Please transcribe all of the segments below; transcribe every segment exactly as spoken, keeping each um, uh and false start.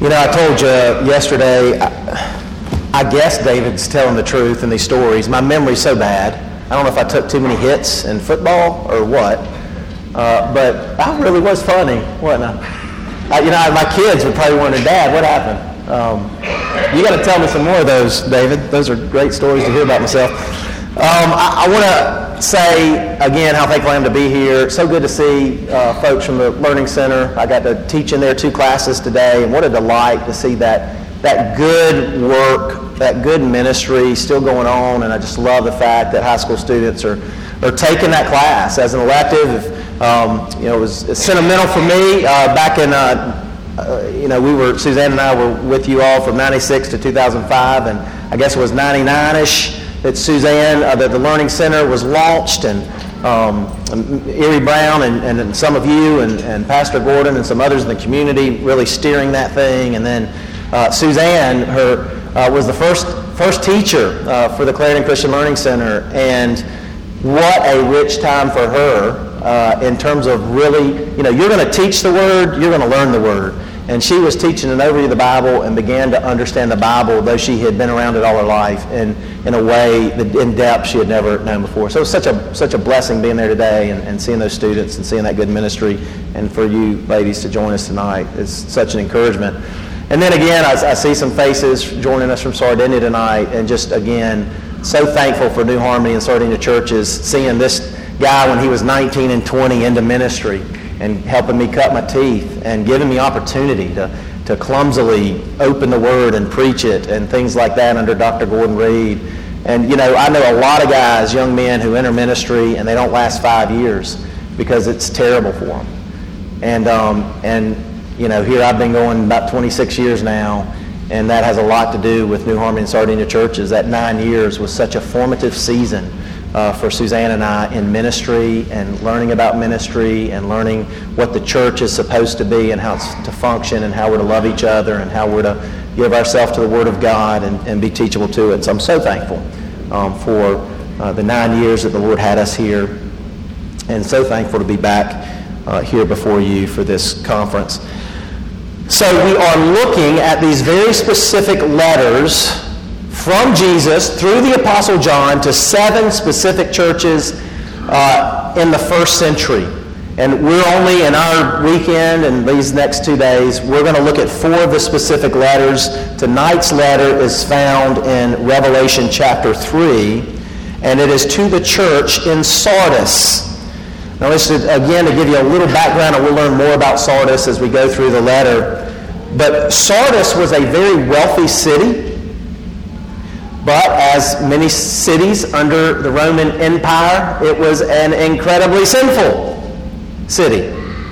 You know, I told you yesterday, I, I guess David's telling the truth in these stories. My memory's so bad. I don't know if I took too many hits in football or what, uh, but I really was funny, wasn't I? I? You know, my kids would probably wonder, Dad, what happened? Um, you got to tell me some more of those, David. Those are great stories to hear about myself. Um, I, I want to say, again, how thankful I am to be here. So good to see uh, folks from the Learning Center. I got to teach in there two classes today, and what a delight to see that that good work, that good ministry still going on, and I just love the fact that high school students are, are taking that class as an elective. Um, you know, it was it's sentimental for me. Uh, back in, uh, uh, you know, we were, Suzanne and I were with you all from ninety-six to two thousand five, and I guess it was ninety-nine-ish. That Suzanne, uh, that the Learning Center was launched, and um, Erie Brown and, and some of you and, and Pastor Gordon and some others in the community really steering that thing. And then uh, Suzanne, her uh, was the first first teacher uh, for the Clarendon Christian Learning Center, and what a rich time for her uh, in terms of really, you know, you're going to teach the Word, you're going to learn the Word. And she was teaching an overview of the Bible and began to understand the Bible, though she had been around it all her life, and in a way, that in depth, she had never known before. So it was such a such a blessing being there today and, and seeing those students and seeing that good ministry. And for you ladies to join us tonight is such an encouragement. And then again, I, I see some faces joining us from Sardinia tonight, and just again, so thankful for New Harmony and Sardinia churches, seeing this guy when he was nineteen and twenty into ministry, and helping me cut my teeth and giving me opportunity to, to clumsily open the Word and preach it and things like that under Doctor Gordon Reed. And, you know, I know a lot of guys, young men, who enter ministry and they don't last five years because it's terrible for them. And, um, and you know, here I've been going about twenty-six years now, and that has a lot to do with New Harmony and Sardinia churches. That nine years was such a formative season Uh, for Suzanne and I in ministry and learning about ministry and learning what the church is supposed to be and how it's to function and how we're to love each other and how we're to give ourselves to the Word of God and, and be teachable to it. So I'm so thankful um, for uh, the nine years that the Lord had us here, and so thankful to be back uh, here before you for this conference. So we are looking at these very specific letters from Jesus through the Apostle John to seven specific churches uh, in the first century. And we're only in our weekend and these next two days, we're going to look at four of the specific letters. Tonight's letter is found in Revelation chapter three, and it is to the church in Sardis. Now, this is, again, to give you a little background, and we'll learn more about Sardis as we go through the letter. But Sardis was a very wealthy city. But as many cities under the Roman Empire, it was an incredibly sinful city.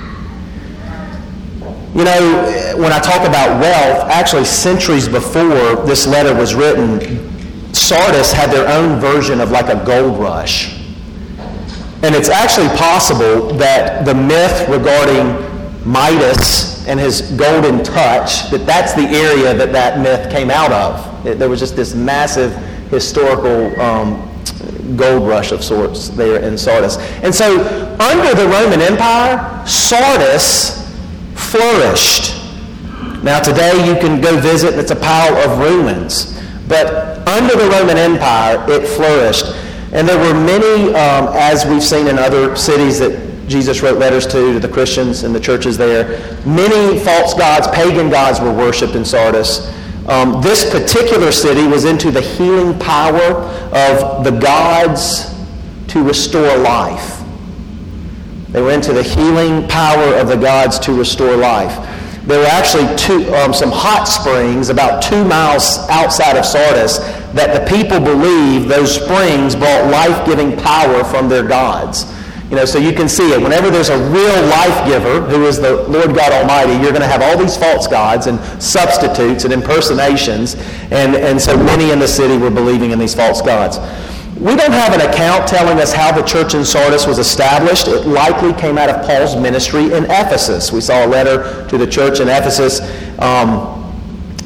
You know, when I talk about wealth, actually centuries before this letter was written, Sardis had their own version of like a gold rush. And it's actually possible that the myth regarding Midas and his golden touch, that that's the area that that myth came out of. It, there was just this massive historical um, gold rush of sorts there in Sardis. And so under the Roman Empire, Sardis flourished. Now today you can go visit, it's a pile of ruins. But under the Roman Empire, it flourished. And there were many, um, as we've seen in other cities that Jesus wrote letters to, to the Christians and the churches there, many false gods, pagan gods were worshipped in Sardis. Um, this particular city was into the healing power of the gods to restore life. They were into the healing power of the gods to restore life. There were actually two, um, some hot springs about two miles outside of Sardis that the people believed those springs brought life-giving power from their gods. You know, so you can see it. Whenever there's a real life giver, who is the Lord God Almighty, you're going to have all these false gods and substitutes and impersonations, and, and so many in the city were believing in these false gods. We don't have an account telling us how the church in Sardis was established. It likely came out of Paul's ministry in Ephesus. We saw a letter to the church in Ephesus. Um,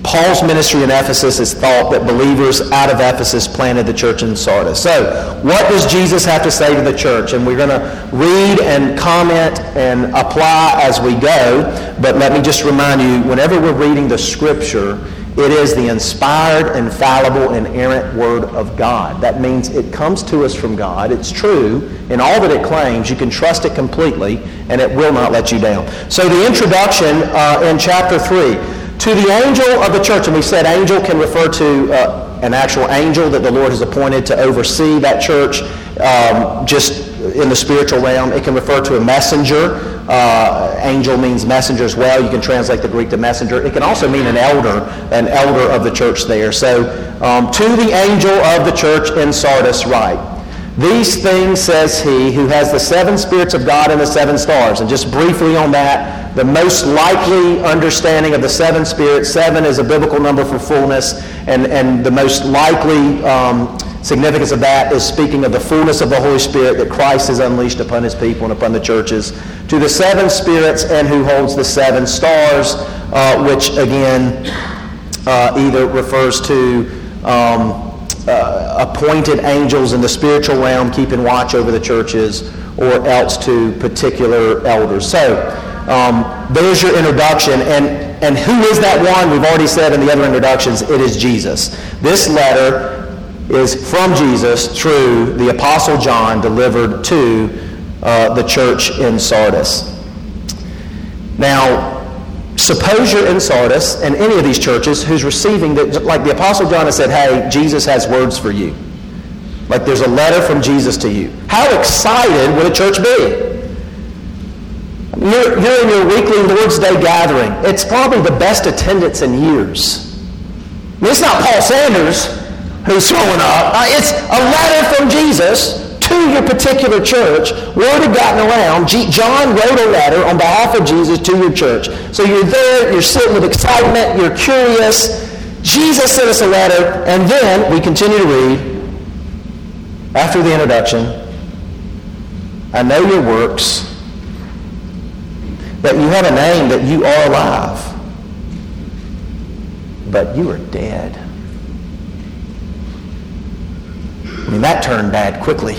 Paul's ministry in Ephesus is thought that believers out of Ephesus planted the church in Sardis. So, what does Jesus have to say to the church? And we're going to read and comment and apply as we go. But let me just remind you, whenever we're reading the Scripture, it is the inspired, infallible, inerrant Word of God. That means it comes to us from God. It's true in all that it claims. You can trust it completely, and it will not let you down. So the introduction uh, in chapter three. To the angel of the church, and we said angel can refer to uh, an actual angel that the Lord has appointed to oversee that church um, just in the spiritual realm. It can refer to a messenger. Uh, angel means messenger as well. You can translate the Greek to messenger. It can also mean an elder, an elder of the church there. So, um, to the angel of the church in Sardis write, these things says he who has the seven spirits of God and the seven stars. And just briefly on that, the most likely understanding of the seven spirits, seven is a biblical number for fullness, and, and the most likely um, significance of that is speaking of the fullness of the Holy Spirit that Christ has unleashed upon his people and upon the churches. To the seven spirits and who holds the seven stars, uh, which again uh, either refers to um, Uh, appointed angels in the spiritual realm keeping watch over the churches, or else to particular elders. So um, there's your introduction. And, and who is that one? We've already said in the other introductions, it is Jesus. This letter is from Jesus through the Apostle John, delivered to uh, the church in Sardis. Now, suppose you're in Sardis and any of these churches who's receiving, that, like the Apostle John has said, hey, Jesus has words for you. Like there's a letter from Jesus to you. How excited would a church be? You're, you're in your weekly Lord's Day gathering. It's probably the best attendance in years. I mean, it's not Paul Sanders who's throwing up. Uh, it's a letter from Jesus to your particular church. Word had gotten around. G- John wrote a letter on behalf of Jesus to your church. So you're there, you're sitting with excitement, you're curious. Jesus sent us a letter, and then we continue to read, after the introduction, I know your works, that you have a name, that you are alive, but you are dead. I mean, that turned bad quickly.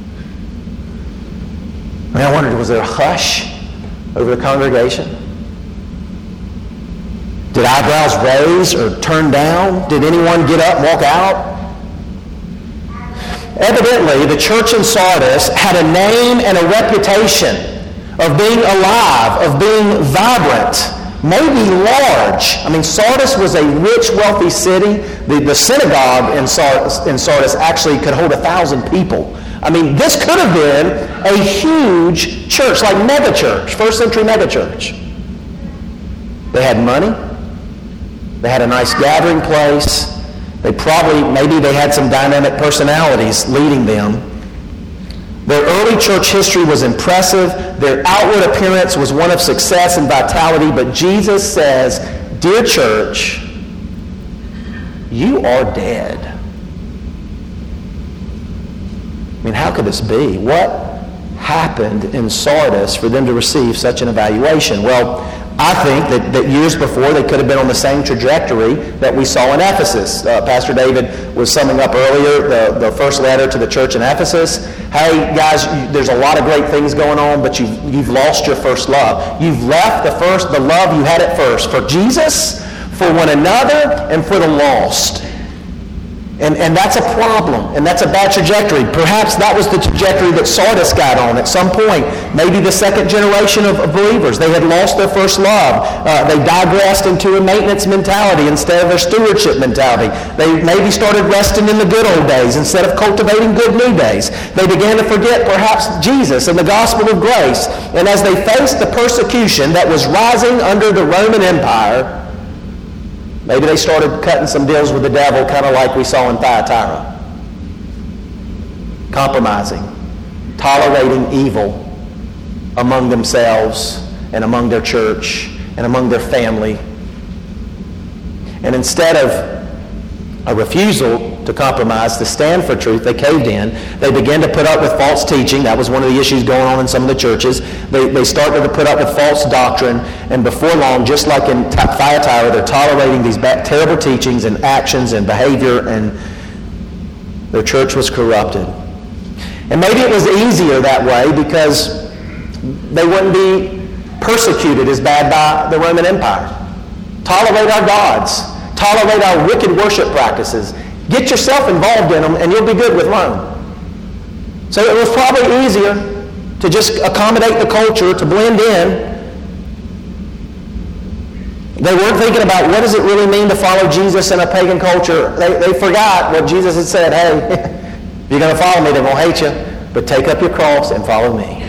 I mean, I wondered, was there a hush over the congregation? Did eyebrows raise or turn down? Did anyone get up and walk out? Evidently, the church in Sardis had a name and a reputation of being alive, of being vibrant, maybe large. I mean, Sardis was a rich, wealthy city. The, the synagogue in Sardis, in Sardis actually could hold a thousand people. I mean, this could have been a huge church, like mega church, first century mega church. They had money. They had a nice gathering place. They probably, maybe they had some dynamic personalities leading them. Their early church history was impressive. Their outward appearance was one of success and vitality. But Jesus says, dear church, you are dead. I mean, how could this be? What happened in Sardis for them to receive such an evaluation? Well, I think that, that years before they could have been on the same trajectory that we saw in Ephesus. Uh, Pastor David was summing up earlier the, the first letter to the church in Ephesus. Hey, guys, you, there's a lot of great things going on, but you've, you've lost your first love. You've left the first, the love you had at first for Jesus, for one another, and for the lost. And, and that's a problem, and that's a bad trajectory. Perhaps that was the trajectory that Sardis got on at some point. Maybe the second generation of, of believers, they had lost their first love. Uh, they digressed into a maintenance mentality instead of their stewardship mentality. They maybe started resting in the good old days instead of cultivating good new days. They began to forget perhaps Jesus and the gospel of grace. And as they faced the persecution that was rising under the Roman Empire, maybe they started cutting some deals with the devil, kind of like we saw in Thyatira. Compromising, tolerating evil among themselves and among their church and among their family. And instead of a refusal to compromise, to stand for truth. They caved in. They began to put up with false teaching. That was one of the issues going on in some of the churches. They, they started to put up with false doctrine, and before long, just like in Thyatira, they're tolerating these bad, terrible teachings and actions and behavior, and their church was corrupted. And maybe it was easier that way because they wouldn't be persecuted as bad by the Roman Empire. Tolerate our gods. Tolerate our wicked worship practices. Get yourself involved in them and you'll be good with Rome. So it was probably easier to just accommodate the culture, to blend in. They weren't thinking about what does it really mean to follow Jesus in a pagan culture. They, they forgot what Jesus had said. Hey, if you're going to follow me, they're going to hate you. But take up your cross and follow me.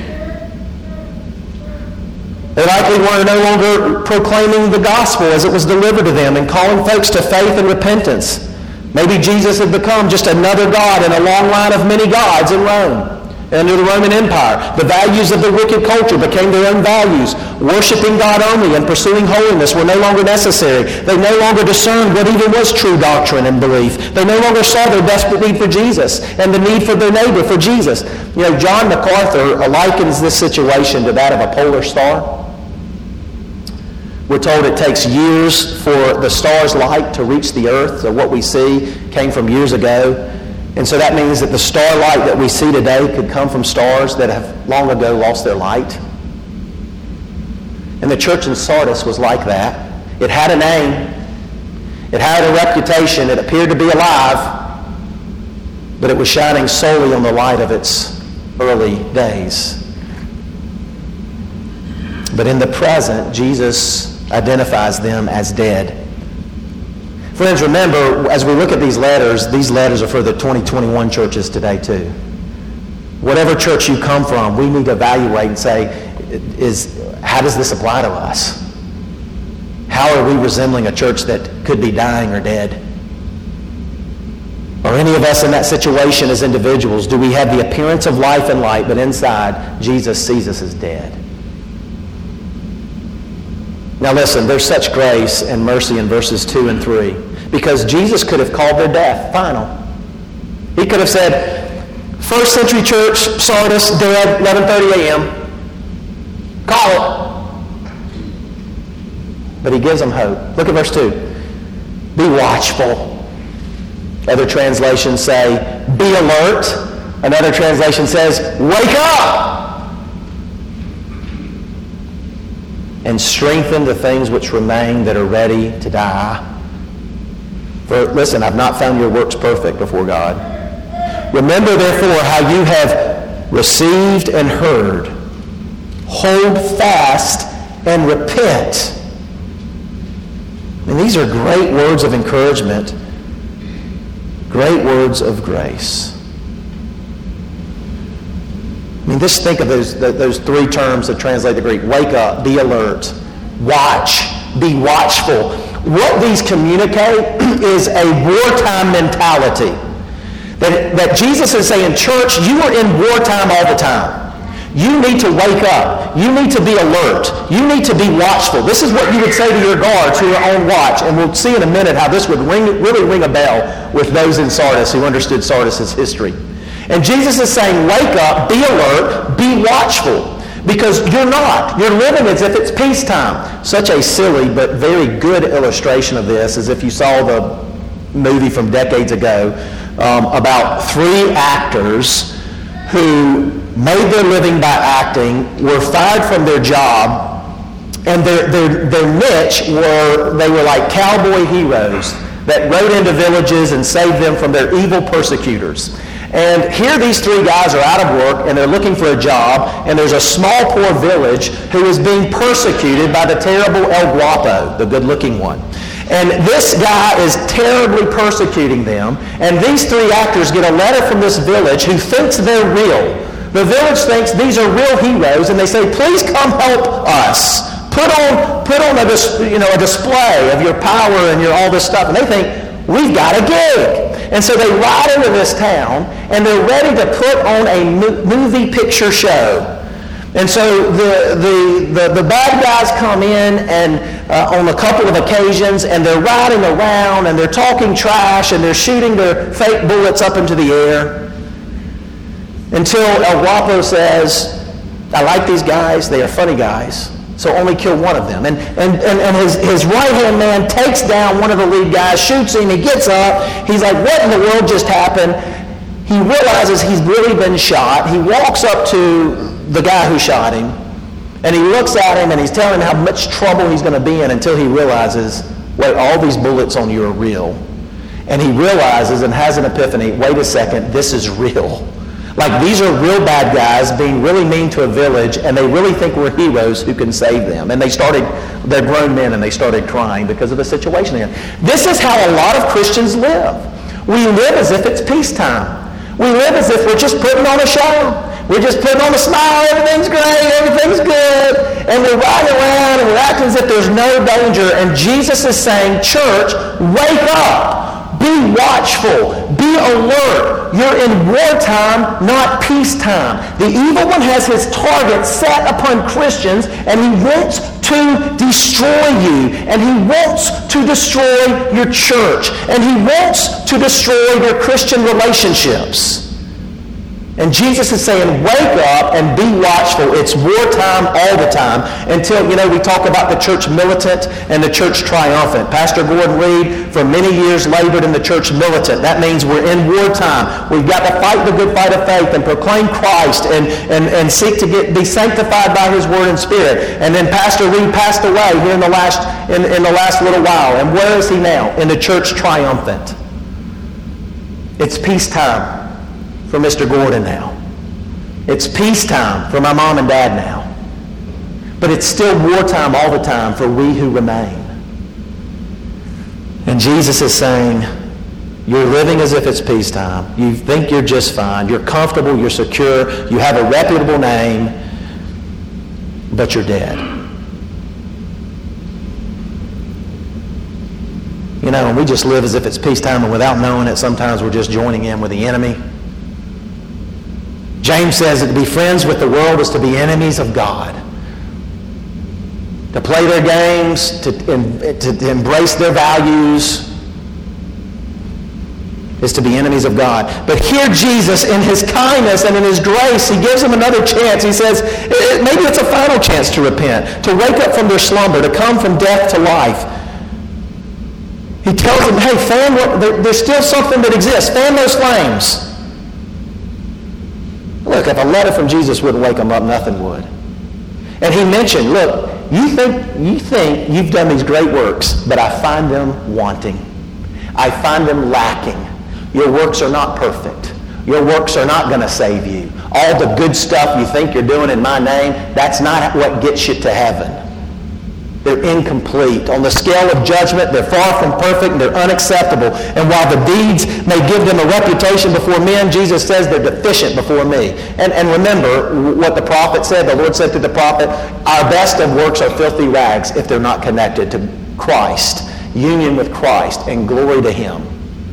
They likely were no longer proclaiming the gospel as it was delivered to them and calling folks to faith and repentance. Maybe Jesus had become just another god in a long line of many gods in Rome, under the Roman Empire. The values of the wicked culture became their own values. Worshiping God only and pursuing holiness were no longer necessary. They no longer discerned what even was true doctrine and belief. They no longer saw their desperate need for Jesus and the need for their neighbor for Jesus. You know, John MacArthur likens this situation to that of a polar star. We're told it takes years for the star's light to reach the earth. So what we see came from years ago. And so that means that the starlight that we see today could come from stars that have long ago lost their light. And the church in Sardis was like that. It had a name. It had a reputation. It appeared to be alive. But it was shining solely on the light of its early days. But in the present, Jesus identifies them as dead. Friends, remember, as we look at these letters, these letters are for the twenty twenty-one churches today too. Whatever church you come from, we need to evaluate and say, is, how does this apply to us? How are we resembling a church that could be dying or dead? Are any of us in that situation as individuals? Do we have the appearance of life and light, but inside, Jesus sees us as dead? Now listen, there's such grace and mercy in verses two and three. Because Jesus could have called their death final. He could have said, first century church, Sardis, dead, eleven thirty a.m. Call it. But he gives them hope. Look at verse two. Be watchful. Other translations say, be alert. Another translation says, wake up. And strengthen the things which remain that are ready to die. For, listen, I've not found your works perfect before God. Remember, therefore, how you have received and heard. Hold fast and repent. And these are great words of encouragement. Great words of grace. I mean, just think of those, those three terms that translate the Greek. Wake up, be alert, watch, be watchful. What these communicate is a wartime mentality. That, that Jesus is saying, church, you are in wartime all the time. You need to wake up. You need to be alert. You need to be watchful. This is what you would say to your guards who are on watch. And we'll see in a minute how this would ring, really ring a bell with those in Sardis who understood Sardis' history. And Jesus is saying, wake up, be alert, be watchful. Because you're not. You're living as if it's peacetime. Such a silly but very good illustration of this is if you saw the movie from decades ago um, about three actors who made their living by acting, were fired from their job, and their, their, their niche were, they were like cowboy heroes that rode into villages and saved them from their evil persecutors. And here these three guys are out of work and they're looking for a job, and there's a small poor village who is being persecuted by the terrible El Guapo, the good-looking one. And this guy is terribly persecuting them, and these three actors get a letter from this village who thinks they're real. The village thinks these are real heroes, and they say, please come help us. Put on, put on a, dis, you know, a display of your power and your all this stuff. And they think, we've got a gig. And so they ride into this town, and they're ready to put on a mo- movie picture show. And so the, the, the, the bad guys come in and uh, on a couple of occasions, and they're riding around and they're talking trash and they're shooting their fake bullets up into the air until El Guapo says, I like these guys, they are funny guys, so only kill one of them. And, and, and, and his, his right-hand man takes down one of the lead guys, shoots him, he gets up, he's like, what in the world just happened? He realizes he's really been shot. He walks up to the guy who shot him, and he looks at him and he's telling him how much trouble he's going to be in until he realizes, wait, all these bullets on you are real. And he realizes and has an epiphany, wait a second, this is real. Like, these are real bad guys being really mean to a village, and they really think we're heroes who can save them. And they started, they're grown men, and they started crying because of the situation here. This is how a lot of Christians live. We live as if it's peacetime. We live as if we're just putting on a show. We're just putting on a smile, everything's great, everything's good. And we're riding around and we're acting as if there's no danger. And Jesus is saying, church, wake up. Be watchful. Be alert. You're in wartime, not peacetime. The evil one has his target set upon Christians, and he wants to destroy you. And he wants to destroy your church. And he wants to destroy your Christian relationships. And Jesus is saying, wake up and be watchful. It's wartime all the time until, you know, we talk about the church militant and the church triumphant. Pastor Gordon Reed, for many years, labored in the church militant. That means we're in wartime. We've got to fight the good fight of faith and proclaim Christ and, and, and seek to get be sanctified by his word and spirit. And then Pastor Reed passed away here in the last, in, in the last little while. And where is he now? In the church triumphant. It's peacetime for Mister Gordon now. It's peacetime for my mom and dad now. But it's still wartime all the time for we who remain. And Jesus is saying, you're living as if it's peacetime. You think you're just fine. You're comfortable. You're secure. You have a reputable name. But you're dead. You know, and we just live as if it's peacetime, and without knowing it, sometimes we're just joining in with the enemy. James says that to be friends with the world is to be enemies of God. To play their games, to, to, to embrace their values, is to be enemies of God. But here Jesus, in his kindness and in his grace, he gives them another chance. He says, maybe it's a final chance to repent, to wake up from their slumber, to come from death to life. He tells them, hey, fan, there's still something that exists. Fan those flames. Look, if a letter from Jesus wouldn't wake them up, nothing would. And he mentioned, look, you think, you think you've done these great works, but I find them wanting. I find them lacking. Your works are not perfect. Your works are not going to save you. All the good stuff you think you're doing in my name, that's not what gets you to heaven. They're incomplete. On the scale of judgment, they're far from perfect and they're unacceptable. And while the deeds may give them a reputation before men, Jesus says they're deficient before me. And, and remember what the prophet said, the Lord said to the prophet, our best of works are filthy rags if they're not connected to Christ, union with Christ, and glory to him.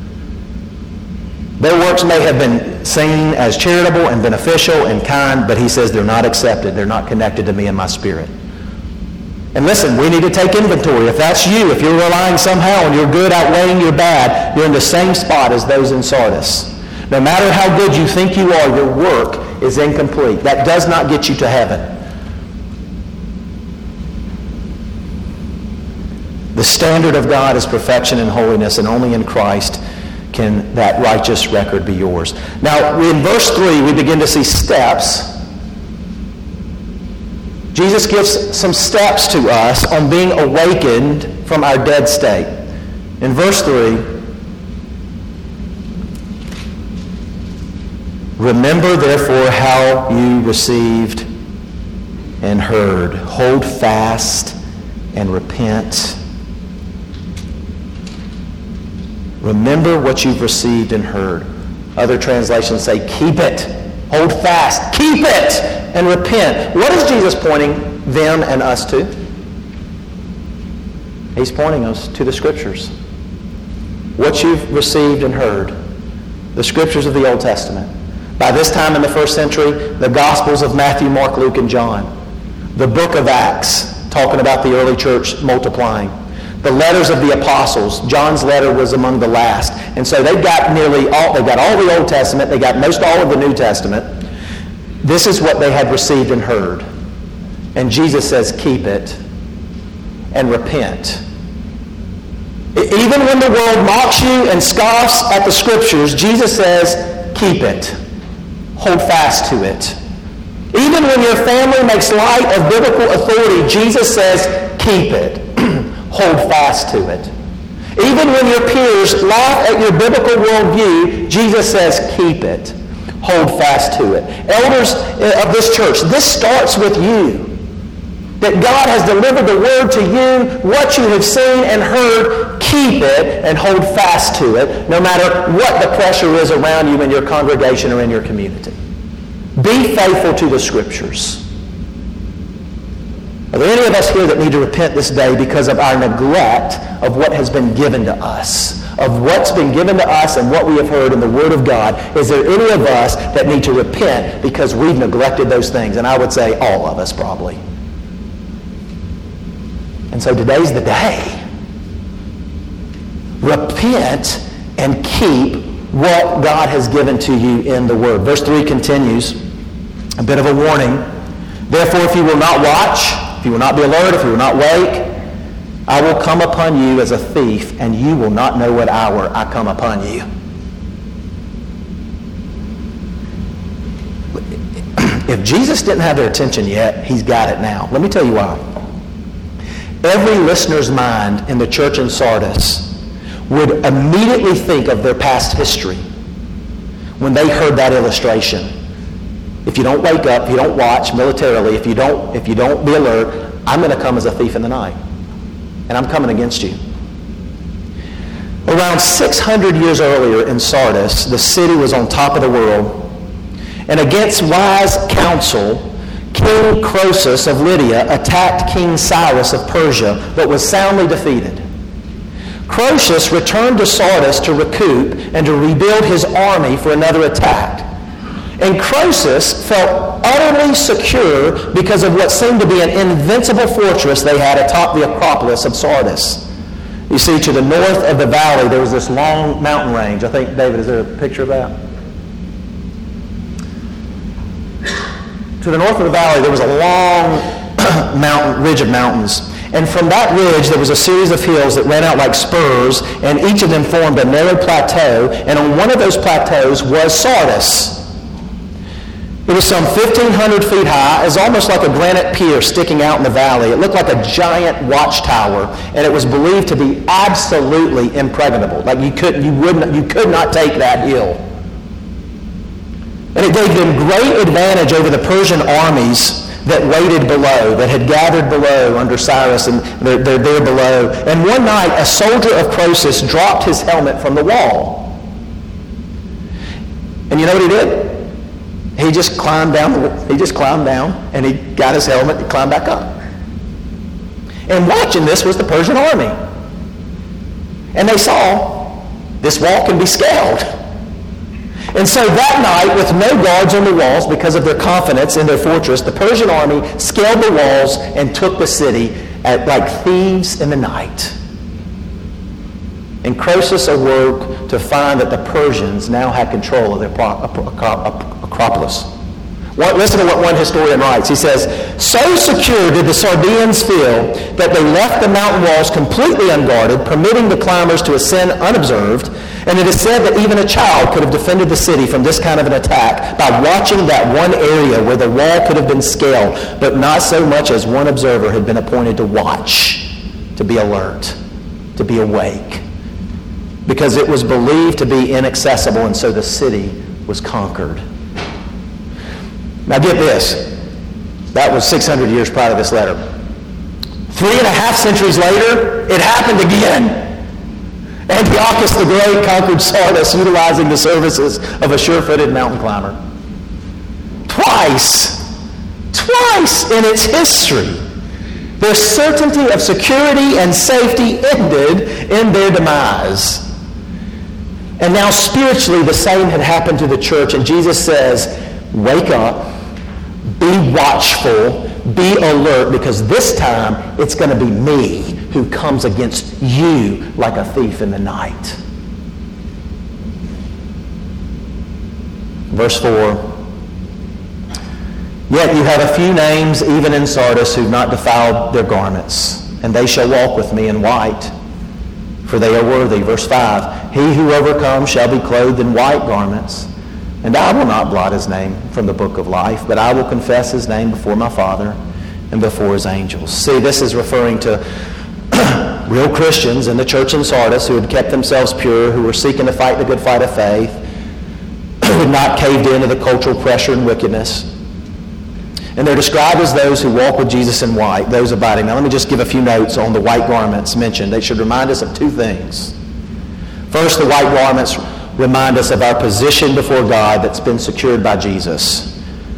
Their works may have been seen as charitable and beneficial and kind, but he says they're not accepted. They're not connected to me and my spirit. And listen, we need to take inventory. If that's you, if you're relying somehow on your good outweighing your bad, you're in the same spot as those in Sardis. No matter how good you think you are, your work is incomplete. That does not get you to heaven. The standard of God is perfection and holiness, and only in Christ can that righteous record be yours. Now, in verse three, we begin to see steps. Jesus gives some steps to us on being awakened from our dead state. In verse three, remember therefore how you received and heard. Hold fast and repent. Remember what you've received and heard. Other translations say, keep it. Hold fast. Keep it and repent. What is Jesus pointing them and us to? He's pointing us to the Scriptures. What you've received and heard. The Scriptures of the Old Testament. By this time in the first century, the Gospels of Matthew, Mark, Luke, and John. The book of Acts, talking about the early church multiplying. The letters of the apostles. John's letter was among the last. And so they've got nearly all, they've got all the Old Testament, they got most all of the New Testament. This is what they had received and heard. And Jesus says, keep it and repent. Even when the world mocks you and scoffs at the Scriptures, Jesus says, keep it. Hold fast to it. Even when your family makes light of biblical authority, Jesus says, keep it. Hold fast to it. Even when your peers laugh at your biblical worldview, Jesus says, keep it. Hold fast to it. Elders of this church, this starts with you. That God has delivered the word to you, what you have seen and heard, keep it and hold fast to it, no matter what the pressure is around you in your congregation or in your community. Be faithful to the Scriptures. Are there any of us here that need to repent this day because of our neglect of what has been given to us? Of what's been given to us and what we have heard in the Word of God? Is there any of us that need to repent because we've neglected those things? And I would say all of us probably. And so today's the day. Repent and keep what God has given to you in the Word. Verse three continues, a bit of a warning. Therefore, if you will not watch, if you will not be alert, if you will not wake, I will come upon you as a thief, and you will not know what hour I come upon you. If Jesus didn't have their attention yet, he's got it now. Let me tell you why. Every listener's mind in the church in Sardis would immediately think of their past history when they heard that illustration. If you don't wake up, if you don't watch militarily, if you don't, if you don't be alert, I'm going to come as a thief in the night. And I'm coming against you. Around six hundred years earlier in Sardis, the city was on top of the world. And against wise counsel, King Croesus of Lydia attacked King Cyrus of Persia, but was soundly defeated. Croesus returned to Sardis to recoup and to rebuild his army for another attack. And Croesus felt utterly secure because of what seemed to be an invincible fortress they had atop the Acropolis of Sardis. You see, to the north of the valley, there was this long mountain range. I think, David, is there a picture of that? To the north of the valley, there was a long mountain ridge of mountains. And from that ridge, there was a series of hills that ran out like spurs, and each of them formed a narrow plateau. And on one of those plateaus was Sardis. It was some fifteen hundred feet high. It was almost like a granite pier sticking out in the valley. It looked like a giant watchtower, and it was believed to be absolutely impregnable. Like you could, you wouldn't, you could not take that hill. And it gave them great advantage over the Persian armies that waited below, that had gathered below under Cyrus, and they're, they're there below. And one night, a soldier of Croesus dropped his helmet from the wall. And you know what he did? He just climbed down. The, he just climbed down, and he got his helmet and climbed back up. And watching this was the Persian army. And they saw this wall can be scaled. And so that night, with no guards on the walls because of their confidence in their fortress, the Persian army scaled the walls and took the city at, like thieves in the night. And Croesus awoke to find that the Persians now had control of the Acropolis. Listen to what one historian writes. He says, so secure did the Sardians feel that they left the mountain walls completely unguarded, permitting the climbers to ascend unobserved. And it is said that even a child could have defended the city from this kind of an attack by watching that one area where the wall could have been scaled, but not so much as one observer had been appointed to watch, to be alert, to be awake, because it was believed to be inaccessible, and so the city was conquered. Now get this. That was six hundred years prior to this letter. Three and a half centuries later, it happened again. Antiochus the Great conquered Sardis utilizing the services of a sure-footed mountain climber. Twice, twice in its history, their certainty of security and safety ended in their demise. And now spiritually the same had happened to the church, and Jesus says, wake up, be watchful, be alert, because this time it's going to be me who comes against you like a thief in the night. Verse four, yet you have a few names even in Sardis who have not defiled their garments, and they shall walk with me in white, for they are worthy. Verse five, he who overcomes shall be clothed in white garments, and I will not blot his name from the book of life, but I will confess his name before my Father and before his angels. See, this is referring to real Christians in the church in Sardis who had kept themselves pure, who were seeking to fight the good fight of faith, who had not caved into the cultural pressure and wickedness. And they're described as those who walk with Jesus in white, those abiding. Now let me just give a few notes on the white garments mentioned. They should remind us of two things. First, the white garments remind us of our position before God that's been secured by Jesus.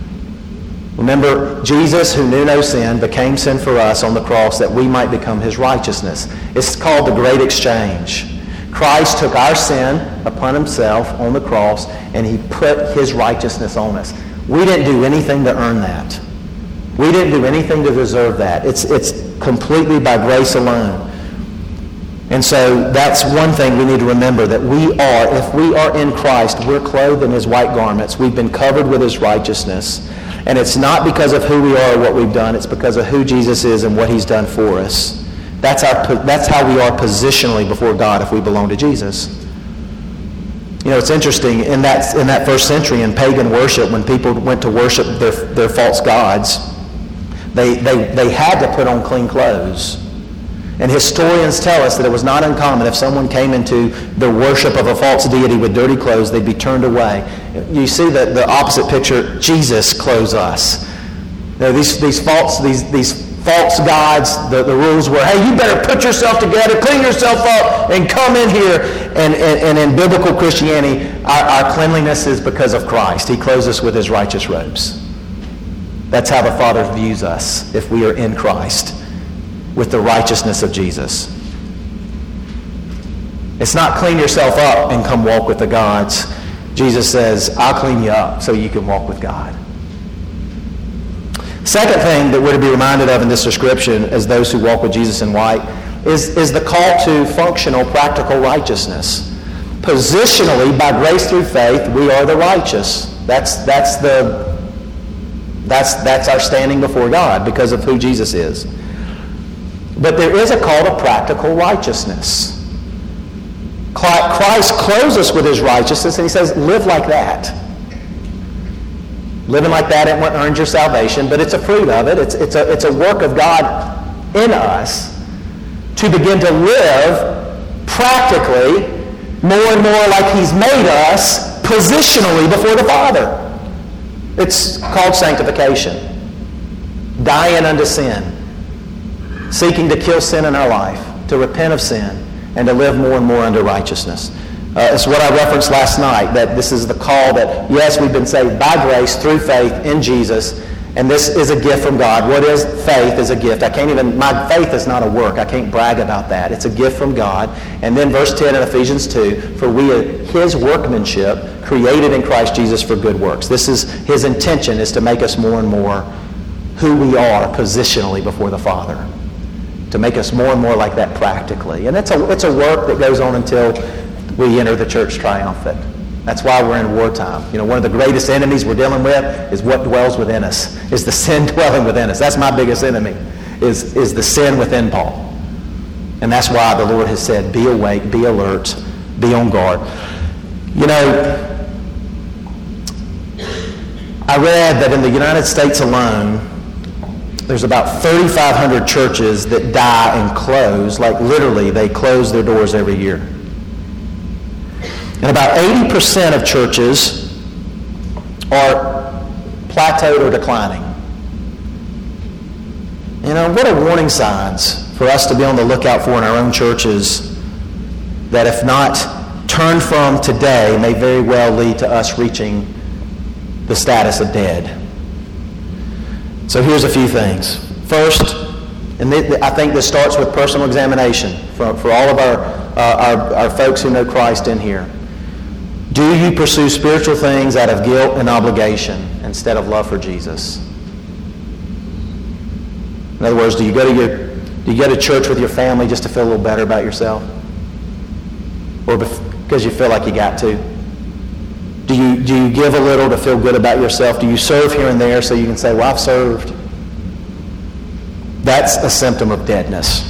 Remember, Jesus, who knew no sin, became sin for us on the cross that we might become his righteousness. It's called the Great Exchange. Christ took our sin upon himself on the cross, and he put his righteousness on us. We didn't do anything to earn that. We didn't do anything to deserve that. It's, it's completely by grace alone. And so that's one thing we need to remember, that we are, if we are in Christ, we're clothed in his white garments. We've been covered with his righteousness. And it's not because of who we are or what we've done. It's because of who Jesus is and what he's done for us. That's our, that's how we are positionally before God if we belong to Jesus. You know, it's interesting, in that, in that first century in pagan worship, when people went to worship their, their false gods, they, they, they had to put on clean clothes. And historians tell us that it was not uncommon if someone came into the worship of a false deity with dirty clothes, they'd be turned away. You see the, the opposite picture. Jesus clothes us. You know, these, these false these, these false gods, the, the rules were, hey, you better put yourself together, clean yourself up, and come in here. And, and, and in biblical Christianity, our, our cleanliness is because of Christ. He clothes us with his righteous robes. That's how the Father views us if we are in Christ, with the righteousness of Jesus. It's not clean yourself up and come walk with the gods. Jesus says, I'll clean you up so you can walk with God. Second thing that we're to be reminded of in this description as those who walk with Jesus in white is, is the call to functional, practical righteousness. Positionally, by grace through faith, we are the righteous. That's, that's, the, that's, that's our standing before God because of who Jesus is. But there is a call to practical righteousness. Christ clothes us with his righteousness, and he says, live like that. Living like that ain't what earns your salvation, but it's a fruit of it. It's, it's, a, it's a work of God in us to begin to live practically more and more like he's made us positionally before the Father. It's called sanctification. Dying unto sin. Seeking to kill sin in our life, to repent of sin, and to live more and more under righteousness. Uh, it's what I referenced last night, that this is the call that, yes, we've been saved by grace through faith in Jesus, and this is a gift from God. What is faith is a gift. I can't even, my faith is not a work. I can't brag about that. It's a gift from God. And then verse ten in Ephesians two, for we are his workmanship, created in Christ Jesus for good works. This is his intention, is to make us more and more who we are positionally before the Father. To make us more and more like that practically. And it's a, it's a work that goes on until we enter the church triumphant. That's why we're in wartime. You know, one of the greatest enemies we're dealing with is what dwells within us, is the sin dwelling within us. That's my biggest enemy, is, is the sin within Paul. And that's why the Lord has said, be awake, be alert, be on guard. You know, I read that in the United States alone, there's about thirty-five hundred churches that die and close, like literally they close their doors every year. And about eighty percent of churches are plateaued or declining. You know, what are warning signs for us to be on the lookout for in our own churches that if not turned from today may very well lead to us reaching the status of dead? So here's a few things. First, and th- I think this starts with personal examination for, for all of our, uh, our, our folks who know Christ in here. Do you pursue spiritual things out of guilt and obligation instead of love for Jesus? In other words, do you go to your do you go to church with your family just to feel a little better about yourself? Or because you feel like you got to? Do you, do you give a little to feel good about yourself? Do you serve here and there so you can say, well, I've served? That's a symptom of deadness.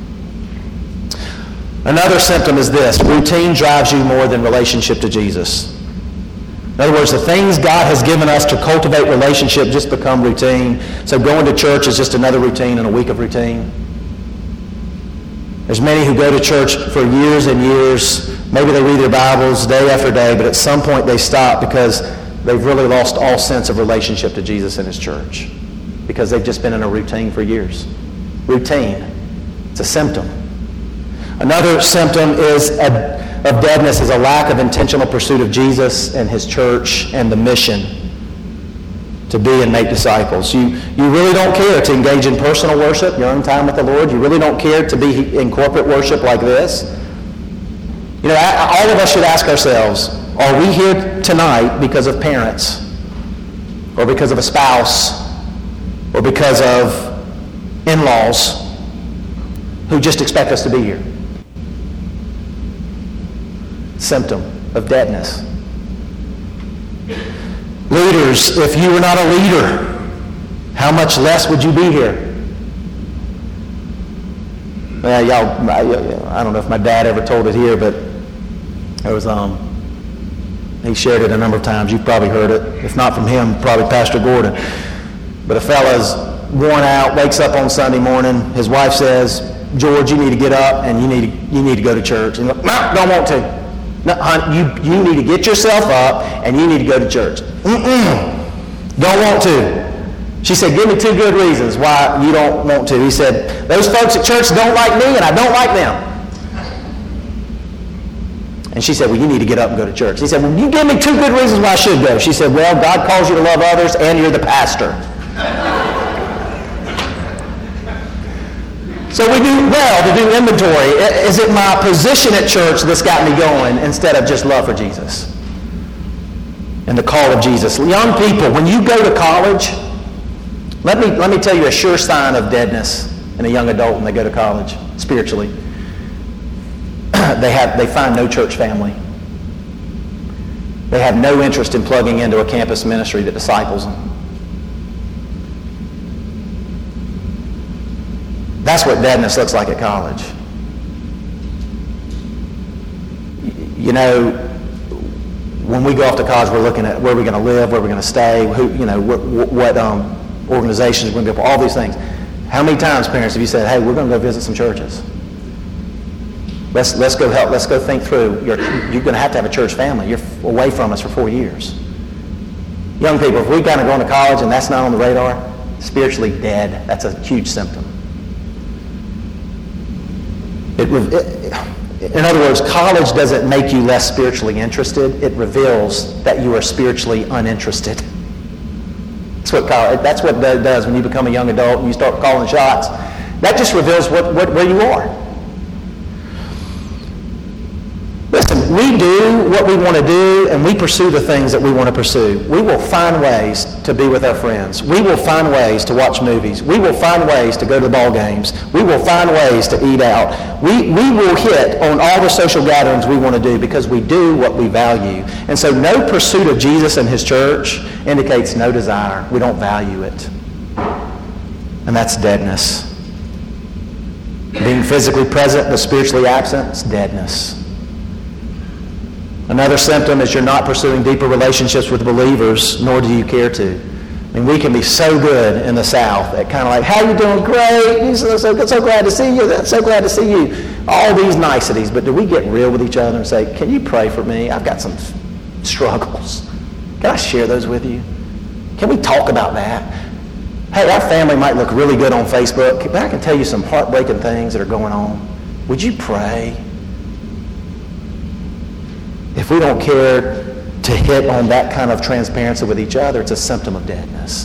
Another symptom is this: routine drives you more than relationship to Jesus. In other words, the things God has given us to cultivate relationship just become routine. So going to church is just another routine and a week of routine. There's many who go to church for years and years. Maybe they read their Bibles day after day, but at some point they stop because they've really lost all sense of relationship to Jesus and his church because they've just been in a routine for years. Routine. It's a symptom. Another symptom is a, of deadness is a lack of intentional pursuit of Jesus and his church and the mission to be and make disciples. You, you really don't care to engage in personal worship, your own time with the Lord. You really don't care to be in corporate worship like this. You know, all of us should ask ourselves, are we here tonight because of parents? Or because of a spouse? Or because of in-laws who just expect us to be here? Symptom of deadness. Leaders, if you were not a leader, how much less would you be here? Well, y'all, I don't know if my dad ever told it here, but there was, um, he shared it a number of times. You've probably heard it. If not from him, probably Pastor Gordon. But a fella's worn out, wakes up on Sunday morning. His wife says, George, you need to get up and you need to, you need to go to church. And he's like, no, don't want to. No, hon, you, you need to get yourself up and you need to go to church. Mm-mm. Don't want to. She said, give me two good reasons why you don't want to. He said, those folks at church don't like me and I don't like them. And she said, well, you need to get up and go to church. He said, well, you give me two good reasons why I should go. She said, well, God calls you to love others and you're the pastor. So we do well to do inventory. Is it my position at church that's got me going instead of just love for Jesus and the call of Jesus? Young people, when you go to college, let me let me tell you a sure sign of deadness in a young adult when they go to college spiritually. They have they find no church family. They have no interest in plugging into a campus ministry that disciples them. That's what deadness looks like at college. You know, when we go off to college, we're looking at where we're going to live, where we're going to stay, who, you know, what, what um, organizations we're going to go for, all these things. How many times, parents, have you said, "Hey, we're going to go visit some churches. Let's let's go help. Let's go think through. You're you're going to have to have a church family. You're away from us for four years." Young people, if we kind of go to college and that's not on the radar, spiritually dead. That's a huge symptom. It, it, in other words, college doesn't make you less spiritually interested. It reveals that you are spiritually uninterested. That's what college, that's what it does when you become a young adult and you start calling shots. That just reveals what, what where you are. Listen, we do what we want to do and we pursue the things that we want to pursue. We will find ways to be with our friends. We will find ways to watch movies. We will find ways to go to the ball games. We will find ways to eat out. We, we will hit on all the social gatherings we want to do because we do what we value. And so no pursuit of Jesus and his church indicates no desire. We don't value it. And that's deadness. Being physically present but spiritually absent is deadness. Another symptom is you're not pursuing deeper relationships with believers, nor do you care to. I mean, we can be so good in the South at kind of like, how you doing? Great. You're so, so, so glad to see you. So glad to see you. All these niceties. But do we get real with each other and say, can you pray for me? I've got some struggles. Can I share those with you? Can we talk about that? Hey, our family might look really good on Facebook, but I can tell you some heartbreaking things that are going on. Would you pray? If we don't care to hit on that kind of transparency with each other, it's a symptom of deadness.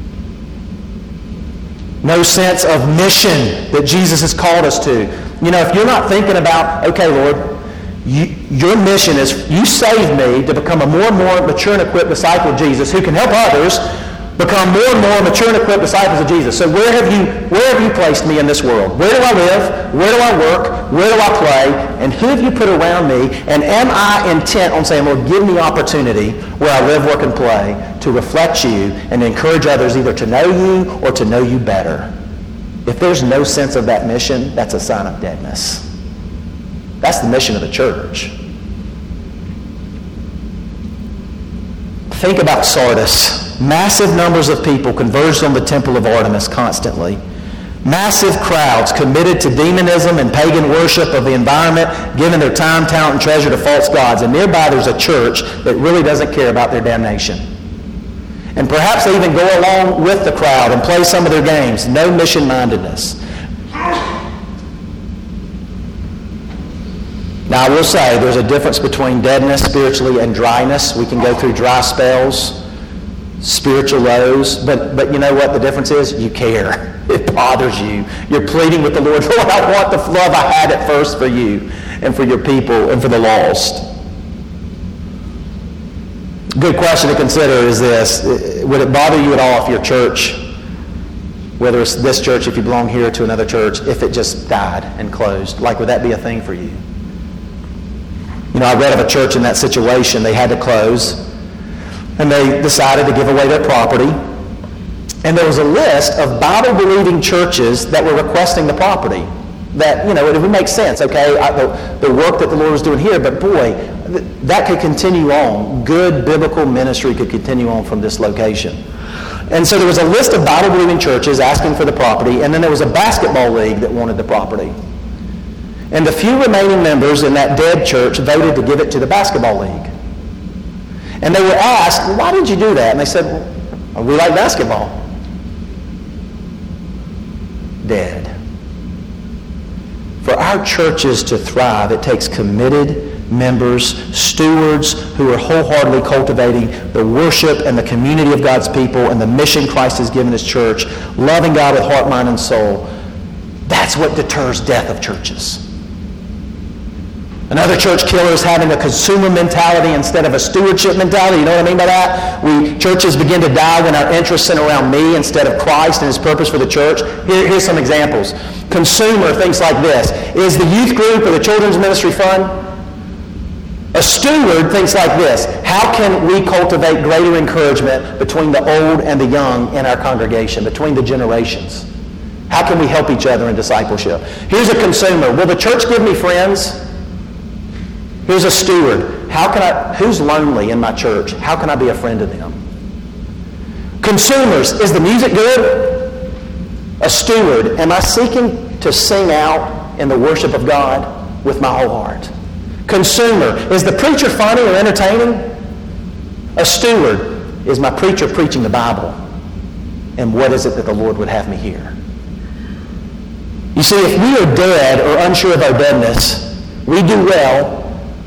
No sense of mission that Jesus has called us to. You know, if you're not thinking about, okay, Lord, You, your mission is, you saved me to become a more and more mature and equipped disciple of Jesus who can help others become more and more mature and equipped disciples of Jesus. So where have you, where have you placed me in this world? Where do I live? Where do I work? Where do I play? And who have you put around me? And am I intent on saying, Lord, give me opportunity where I live, work, and play to reflect you and encourage others either to know you or to know you better? If there's no sense of that mission, that's a sign of deadness. That's the mission of the church. Think about Sardis. Massive numbers of people converged on the temple of Artemis constantly. Massive crowds committed to demonism and pagan worship of the environment, giving their time, talent, and treasure to false gods. And nearby there's a church that really doesn't care about their damnation. And perhaps they even go along with the crowd and play some of their games. No mission-mindedness. Now, I will say there's a difference between deadness spiritually and dryness. We can go through dry spells, spiritual lows, but, but you know what the difference is? You care. It bothers you. You're pleading with the Lord, Lord, I want the love I had at first for you and for your people and for the lost. Good question to consider is this. Would it bother you at all if your church, whether it's this church, if you belong here, to another church, if it just died and closed? Like, would that be a thing for you? You know, I read of a church in that situation. They had to close, and they decided to give away their property. And there was a list of Bible-believing churches that were requesting the property. That, you know, it would make sense, okay, I, the, the work that the Lord was doing here, but boy, th- that could continue on. Good biblical ministry could continue on from this location. And so there was a list of Bible-believing churches asking for the property, and then there was a basketball league that wanted the property. And the few remaining members in that dead church voted to give it to the basketball league. And they were asked, why did you do that? And they said, well, we like basketball. Dead. For our churches to thrive, it takes committed members, stewards who are wholeheartedly cultivating the worship and the community of God's people and the mission Christ has given his church, loving God with heart, mind, and soul. That's what deters death of churches. Another church killer is having a consumer mentality instead of a stewardship mentality. You know what I mean by that? We churches begin to die when our interests center around me instead of Christ and his purpose for the church. Here, here's some examples. Consumer thinks like this. Is the youth group or the children's ministry fun? A steward thinks like this. How can we cultivate greater encouragement between the old and the young in our congregation, between the generations? How can we help each other in discipleship? Here's a consumer. Will the church give me friends? Here's a steward. How can I, who's lonely in my church? How can I be a friend to them? Consumers, is the music good? A steward, am I seeking to sing out in the worship of God with my whole heart? Consumer, is the preacher funny or entertaining? A steward, is my preacher preaching the Bible? And what is it that the Lord would have me hear? You see, if we are dead or unsure of our deadness, we do well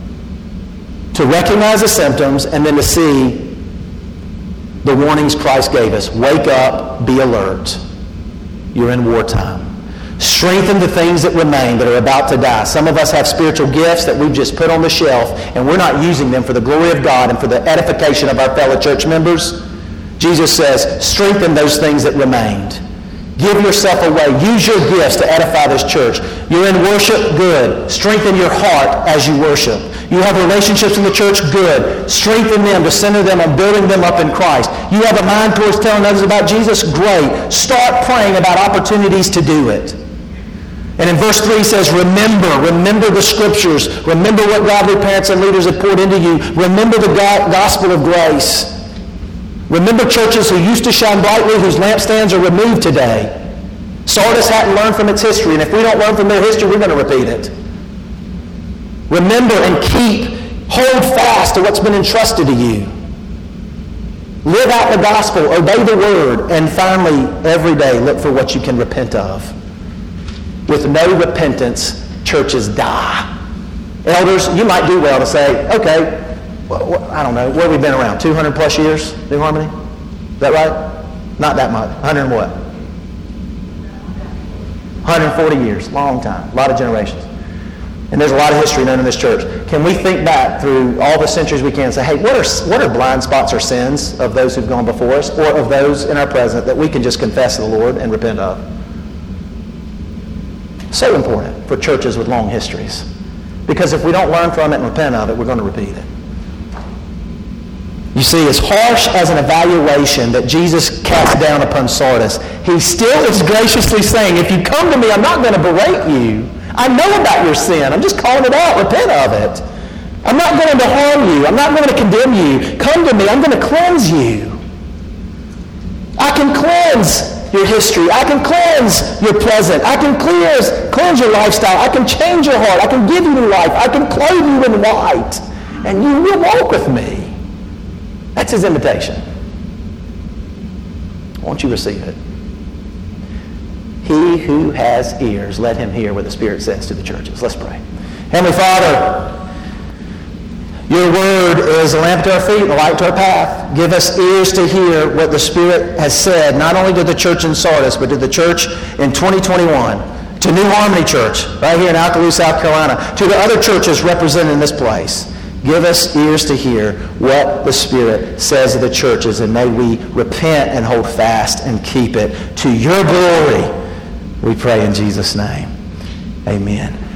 to recognize the symptoms and then to see the warnings Christ gave us. Wake up, be alert. You're in wartime. Strengthen the things that remain that are about to die. Some of us have spiritual gifts that we've just put on the shelf and we're not using them for the glory of God and for the edification of our fellow church members. Jesus says, strengthen those things that remained. Give yourself away. Use your gifts to edify this church. You're in worship? Good. Strengthen your heart as you worship. You have relationships in the church? Good. Strengthen them to center them on building them up in Christ. You have a mind towards telling others about Jesus? Great. Start praying about opportunities to do it. And in verse three it says, remember, remember the scriptures. Remember what godly parents and leaders have poured into you. Remember the gospel of grace. Remember churches who used to shine brightly, whose lampstands are removed today. Sardis hadn't learned from its history, and if we don't learn from their history, we're going to repeat it. Remember and keep, hold fast to what's been entrusted to you. Live out the gospel, obey the word, and finally, every day, look for what you can repent of. With no repentance, churches die. Elders, you might do well to say, okay, well, I don't know, what have we been around? two hundred plus years, New Harmony? Is that right? Not that much. one hundred and what? one hundred forty years. Long time. A lot of generations. And there's a lot of history known in this church. Can we think back through all the centuries we can and say, hey, what are, what are blind spots or sins of those who've gone before us or of those in our present that we can just confess to the Lord and repent of? So important for churches with long histories. Because if we don't learn from it and repent of it, we're going to repeat it. You see, as harsh as an evaluation that Jesus cast down upon Sardis, he still is graciously saying, if you come to me, I'm not going to berate you. I know about your sin. I'm just calling it out. Repent of it. I'm not going to harm you. I'm not going to condemn you. Come to me. I'm going to cleanse you. I can cleanse your history. I can cleanse your present. I can cleanse, cleanse your lifestyle. I can change your heart. I can give you new life. I can clothe you in white. And you will walk with me. That's his invitation. Won't you receive it? He who has ears, let him hear what the Spirit says to the churches. Let's pray. Heavenly Father, your word is a lamp to our feet and a light to our path. Give us ears to hear what the Spirit has said, not only to the church in Sardis, but to the church in twenty twenty-one, to New Harmony Church, right here in Alkaloo, South Carolina, to the other churches represented in this place. Give us ears to hear what the Spirit says to the churches, and may we repent and hold fast and keep it to your glory. We pray in Jesus' name. Amen.